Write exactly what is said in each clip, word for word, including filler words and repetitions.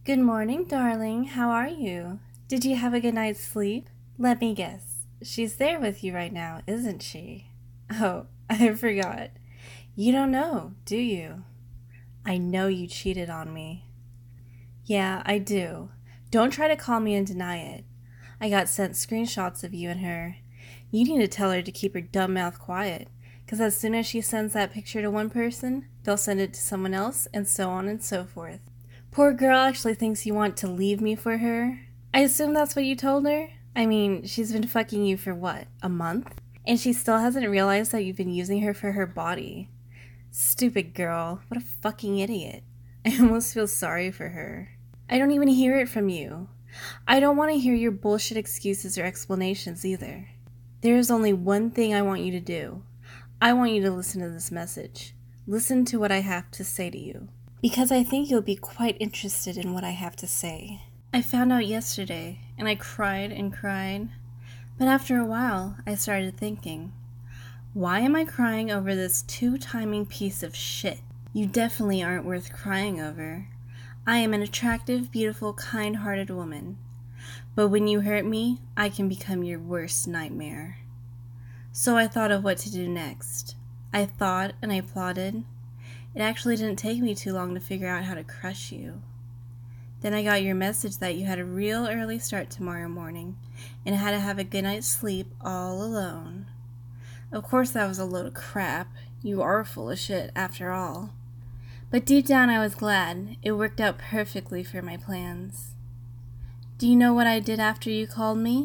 Good morning, darling. How are you? Did you have a good night's sleep? Let me guess. She's there with you right now, isn't she? Oh, I forgot. You don't know, do you? I know you cheated on me. Yeah, I do. Don't try to call me and deny it. I got sent screenshots of you and her. You need to tell her to keep her dumb mouth quiet, because as soon as she sends that picture to one person, they'll send it to someone else, and so on and so forth. Poor girl actually thinks you want to leave me for her. I assume that's what you told her? I mean, she's been fucking you for what, a month? And she still hasn't realized that you've been using her for her body. Stupid girl. What a fucking idiot. I almost feel sorry for her. I don't even hear it from you. I don't want to hear your bullshit excuses or explanations either. There is only one thing I want you to do. I want you to listen to this message. Listen to what I have to say to you, because I think you'll be quite interested in what I have to say. I found out yesterday, and I cried and cried, but after a while, I started thinking, why am I crying over this two-timing piece of shit? You definitely aren't worth crying over. I am an attractive, beautiful, kind-hearted woman, but when you hurt me, I can become your worst nightmare. So I thought of what to do next. I thought and I plotted. It actually didn't take me too long to figure out how to crush you. Then I got your message that you had a real early start tomorrow morning and had to have a good night's sleep all alone. Of course that was a load of crap. You are full of shit after all. But deep down I was glad. It worked out perfectly for my plans. Do you know what I did after you called me?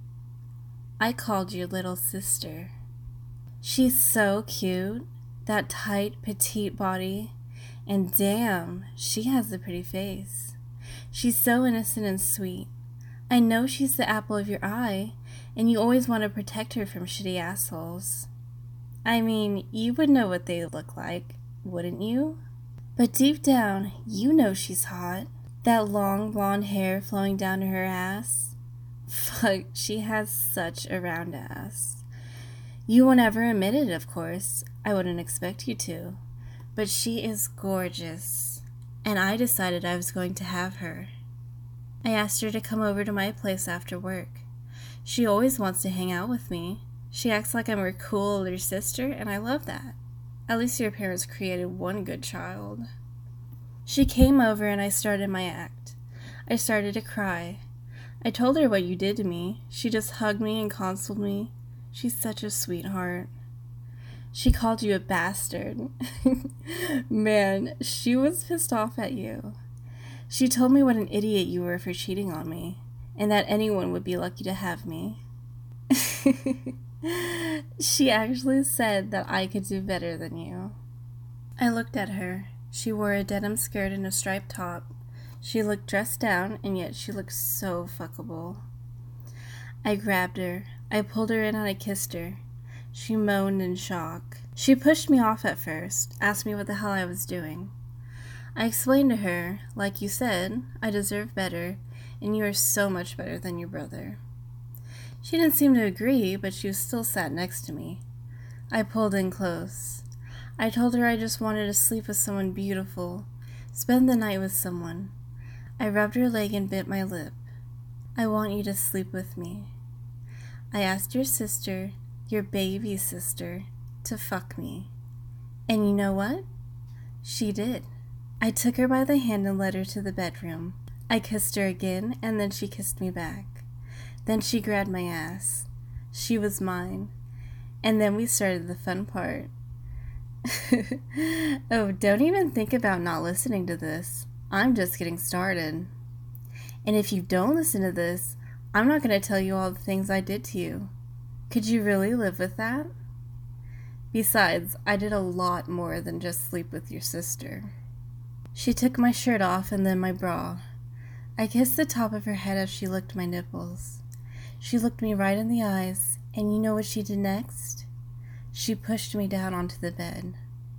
I called your little sister. She's so cute. That tight, petite body, and damn, she has a pretty face. She's so innocent and sweet. I know she's the apple of your eye, and you always want to protect her from shitty assholes. I mean, you would know what they look like, wouldn't you? But deep down, you know she's hot. That long blonde hair flowing down to her ass. Fuck, she has such a round ass. You won't ever admit it, of course. I wouldn't expect you to. But she is gorgeous. And I decided I was going to have her. I asked her to come over to my place after work. She always wants to hang out with me. She acts like I'm her cool older sister, and I love that. At least your parents created one good child. She came over and I started my act. I started to cry. I told her what you did to me. She just hugged me and consoled me. She's such a sweetheart. She called you a bastard. Man, she was pissed off at you. She told me what an idiot you were for cheating on me, and that anyone would be lucky to have me. She actually said that I could do better than you. I looked at her. She wore a denim skirt and a striped top. She looked dressed down, and yet she looked so fuckable. I grabbed her. I pulled her in and I kissed her. She moaned in shock. She pushed me off at first, asked me what the hell I was doing. I explained to her, like you said, I deserve better, and you are so much better than your brother. She didn't seem to agree, but she still sat next to me. I pulled in close. I told her I just wanted to sleep with someone beautiful, spend the night with someone. I rubbed her leg and bit my lip. I want you to sleep with me. I asked your sister, your baby sister, to fuck me. And you know what? She did. I took her by the hand and led her to the bedroom. I kissed her again, and then she kissed me back. Then she grabbed my ass. She was mine. And then we started the fun part. Oh, don't even think about not listening to this. I'm just getting started. And if you don't listen to this, I'm not going to tell you all the things I did to you. Could you really live with that? Besides, I did a lot more than just sleep with your sister. She took my shirt off and then my bra. I kissed the top of her head as she licked my nipples. She looked me right in the eyes, and you know what she did next? She pushed me down onto the bed.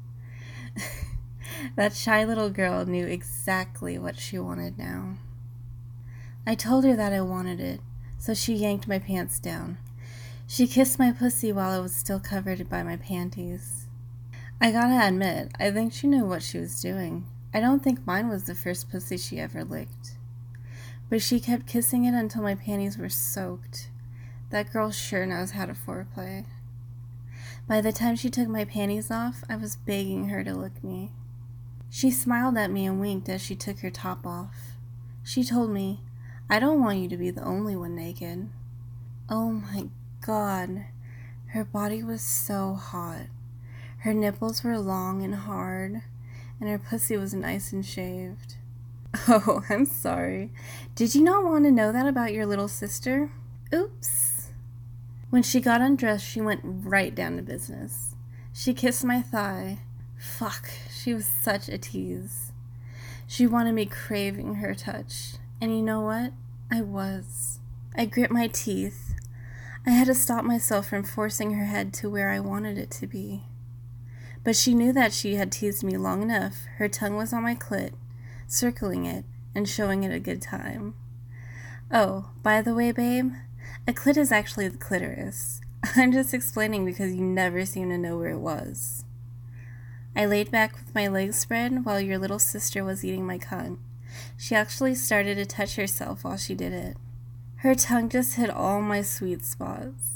That shy little girl knew exactly what she wanted now. I told her that I wanted it, so she yanked my pants down. She kissed my pussy while it was still covered by my panties. I gotta admit, I think she knew what she was doing. I don't think mine was the first pussy she ever licked, but she kept kissing it until my panties were soaked. That girl sure knows how to foreplay. By the time she took my panties off, I was begging her to lick me. She smiled at me and winked as she took her top off. She told me, "I don't want you to be the only one naked." Oh my God. Her body was so hot. Her nipples were long and hard, and her pussy was nice and shaved. Oh, I'm sorry. Did you not want to know that about your little sister? Oops. When she got undressed, she went right down to business. She kissed my thigh. Fuck, she was such a tease. She wanted me craving her touch, and you know what? I was. I grit my teeth. I had to stop myself from forcing her head to where I wanted it to be. But she knew that she had teased me long enough. Her tongue was on my clit, circling it and showing it a good time. Oh, by the way, babe, a clit is actually the clitoris. I'm just explaining because you never seem to know where it was. I laid back with my legs spread while your little sister was eating my cunt. She actually started to touch herself while she did it. Her tongue just hit all my sweet spots.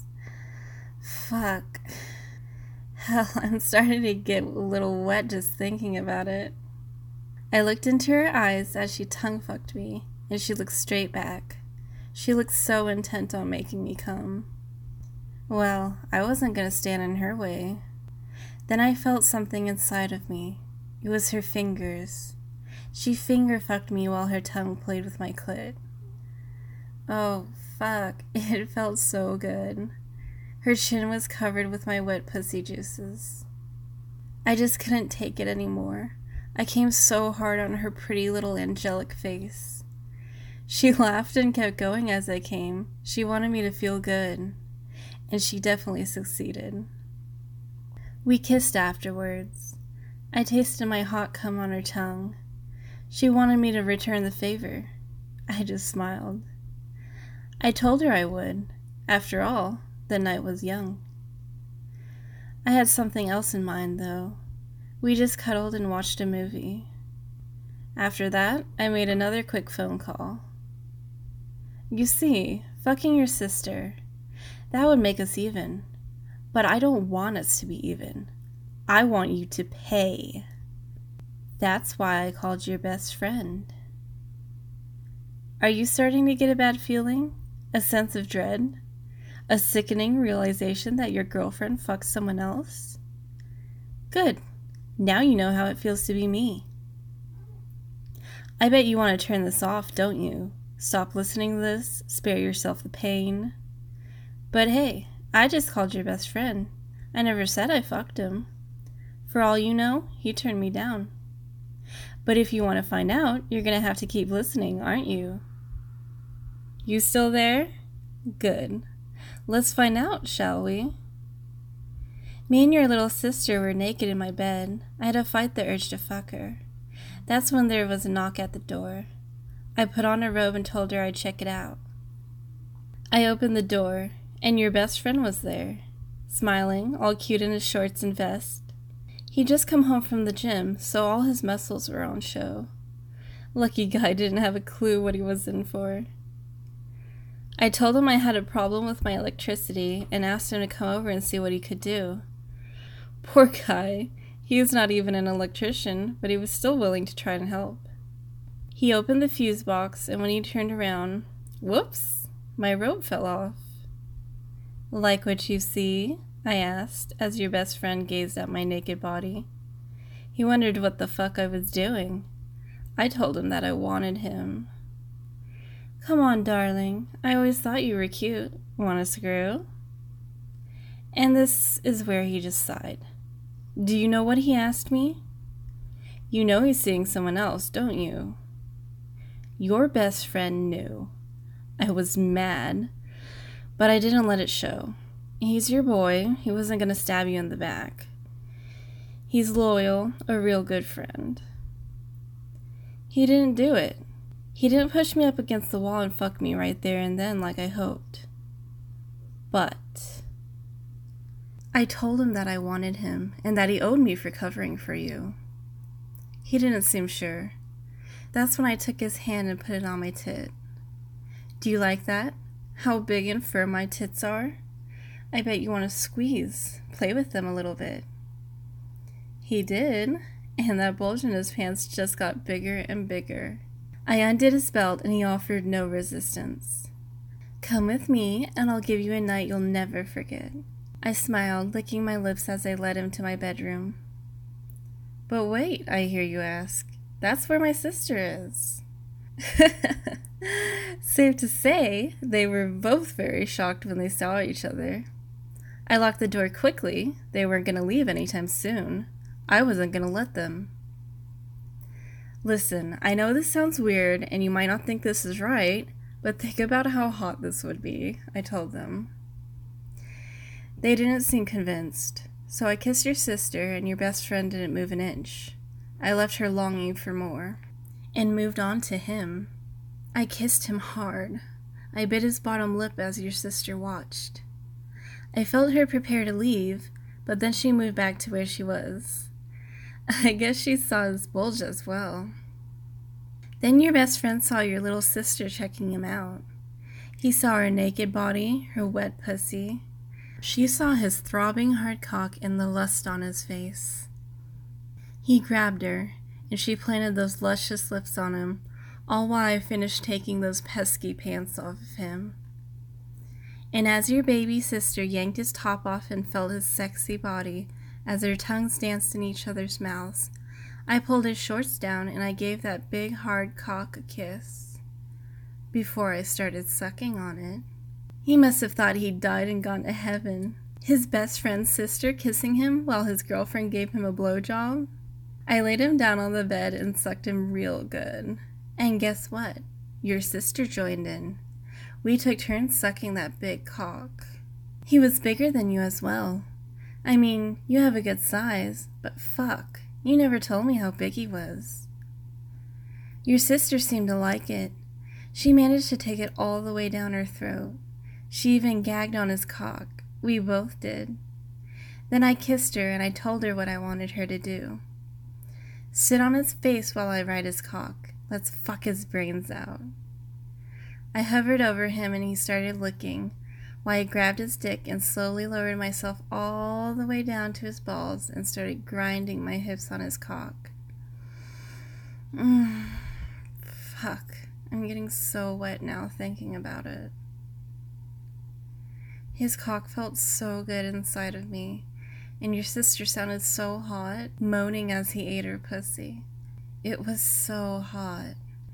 Fuck. Hell, I'm starting to get a little wet just thinking about it. I looked into her eyes as she tongue-fucked me, and she looked straight back. She looked so intent on making me come. Well, I wasn't gonna stand in her way. Then I felt something inside of me. It was her fingers. She finger-fucked me while her tongue played with my clit. Oh, fuck. It felt so good. Her chin was covered with my wet pussy juices. I just couldn't take it anymore. I came so hard on her pretty little angelic face. She laughed and kept going as I came. She wanted me to feel good. And she definitely succeeded. We kissed afterwards. I tasted my hot cum on her tongue. She wanted me to return the favor. I just smiled. I told her I would. After all, the night was young. I had something else in mind, though. We just cuddled and watched a movie. After that, I made another quick phone call. You see, fucking your sister, that would make us even. But I don't want us to be even. I want you to pay. That's why I called your best friend. Are you starting to get a bad feeling? A sense of dread? A sickening realization that your girlfriend fucked someone else? Good. Now you know how it feels to be me. I bet you want to turn this off, don't you? Stop listening to this, spare yourself the pain. But hey, I just called your best friend. I never said I fucked him. For all you know, he turned me down. But if you want to find out, you're gonna have to keep listening, aren't you? You still there? Good. Let's find out, shall we? Me and your little sister were naked in my bed. I had to fight the urge to fuck her. That's when there was a knock at the door. I put on a robe and told her I'd check it out. I opened the door, and your best friend was there, smiling, all cute in his shorts and vest. He'd just come home from the gym, so all his muscles were on show. Lucky guy didn't have a clue what he was in for. I told him I had a problem with my electricity and asked him to come over and see what he could do. Poor guy. He is not even an electrician, but he was still willing to try and help. He opened the fuse box, and when he turned around, whoops, my rope fell off. Like what you see? I asked, as your best friend gazed at my naked body. He wondered what the fuck I was doing. I told him that I wanted him. Come on, darling. I always thought you were cute. Want a screw? And this is where he just sighed. Do you know what he asked me? You know he's seeing someone else, don't you? Your best friend knew. I was mad, but I didn't let it show. He's your boy. He wasn't going to stab you in the back. He's loyal, a real good friend. He didn't do it. He didn't push me up against the wall and fuck me right there and then like I hoped. But I told him that I wanted him and that he owed me for covering for you. He didn't seem sure. That's when I took his hand and put it on my tit. Do you like that? How big and firm my tits are? I bet you want to squeeze, play with them a little bit. He did, and that bulge in his pants just got bigger and bigger. I undid his belt and he offered no resistance. Come with me and I'll give you a night you'll never forget. I smiled, licking my lips as I led him to my bedroom. But wait, I hear you ask. That's where my sister is. Safe to say, they were both very shocked when they saw each other. I locked the door quickly. They weren't going to leave anytime soon. I wasn't going to let them. Listen, I know this sounds weird and you might not think this is right, but think about how hot this would be, I told them. They didn't seem convinced, so I kissed your sister and your best friend didn't move an inch. I left her longing for more, and moved on to him. I kissed him hard. I bit his bottom lip as your sister watched. I felt her prepare to leave, but then she moved back to where she was. I guess she saw his bulge as well. Then your best friend saw your little sister checking him out. He saw her naked body, her wet pussy. She saw his throbbing hard cock and the lust on his face. He grabbed her, and she planted those luscious lips on him, all while I finished taking those pesky pants off of him. And as your baby sister yanked his top off and felt his sexy body, as their tongues danced in each other's mouths, I pulled his shorts down and I gave that big hard cock a kiss. Before I started sucking on it. He must have thought he'd died and gone to heaven. His best friend's sister kissing him while his girlfriend gave him a blowjob. I laid him down on the bed and sucked him real good. And guess what? Your sister joined in. We took turns sucking that big cock. He was bigger than you as well. I mean, you have a good size, but fuck, you never told me how big he was. Your sister seemed to like it. She managed to take it all the way down her throat. She even gagged on his cock. We both did. Then I kissed her and I told her what I wanted her to do. Sit on his face while I ride his cock. Let's fuck his brains out. I hovered over him and he started licking, while I grabbed his dick and slowly lowered myself all the way down to his balls and started grinding my hips on his cock. Mm, fuck. I'm getting so wet now thinking about it. His cock felt so good inside of me, and your sister sounded so hot, moaning as he ate her pussy. It was so hot.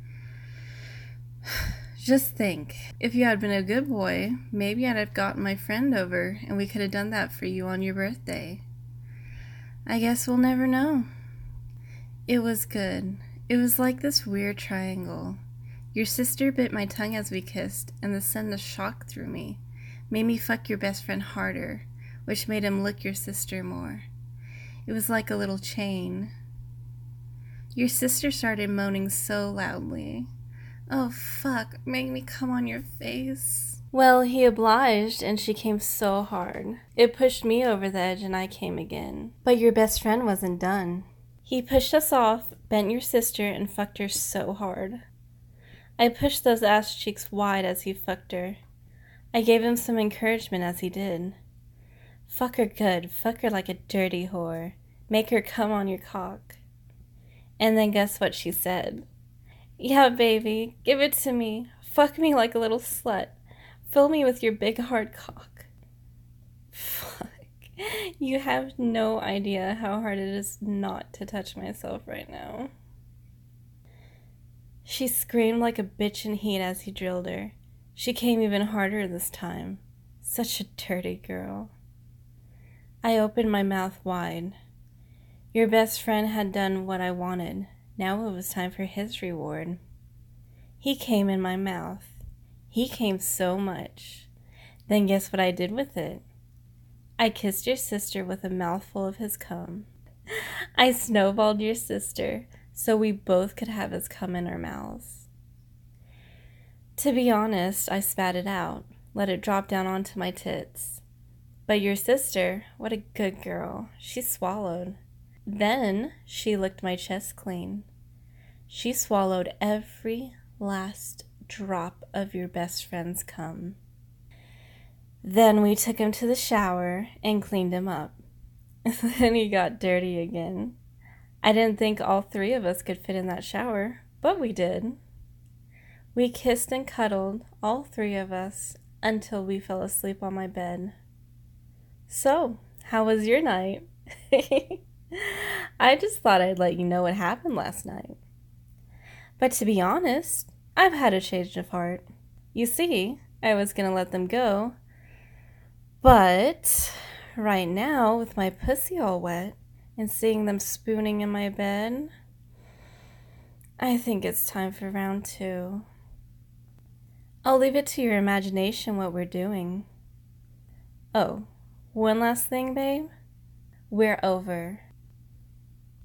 Just think, if you had been a good boy, maybe I'd have gotten my friend over and we could have done that for you on your birthday. I guess we'll never know. It was good. It was like this weird triangle. Your sister bit my tongue as we kissed, and this sent a shock through me. Made me fuck your best friend harder, which made him lick your sister more. It was like a little chain. Your sister started moaning so loudly. Oh, fuck, make me come on your face. Well, he obliged, and she came so hard. It pushed me over the edge, and I came again. But your best friend wasn't done. He pushed us off, bent your sister, and fucked her so hard. I pushed those ass cheeks wide as he fucked her. I gave him some encouragement as he did. Fuck her good, fuck her like a dirty whore. Make her come on your cock. And then guess what she said? Yeah, baby, give it to me. Fuck me like a little slut. Fill me with your big hard cock. Fuck. You have no idea how hard it is not to touch myself right now. She screamed like a bitch in heat as he drilled her. She came even harder this time. Such a dirty girl. I opened my mouth wide. Your best friend had done what I wanted. Now it was time for his reward. He came in my mouth. He came so much. Then guess what I did with it? I kissed your sister with a mouthful of his cum. I snowballed your sister so we both could have his cum in our mouths. To be honest, I spat it out, let it drop down onto my tits. But your sister, what a good girl, she swallowed. Then she licked my chest clean. She swallowed every last drop of your best friend's cum. Then we took him to the shower and cleaned him up. Then he got dirty again. I didn't think all three of us could fit in that shower, but we did. We kissed and cuddled, all three of us, until we fell asleep on my bed. So, how was your night? I just thought I'd let you know what happened last night. But to be honest, I've had a change of heart. You see, I was gonna let them go, but right now, with my pussy all wet and seeing them spooning in my bed, I think it's time for round two. I'll leave it to your imagination what we're doing. Oh, one last thing, babe. We're over.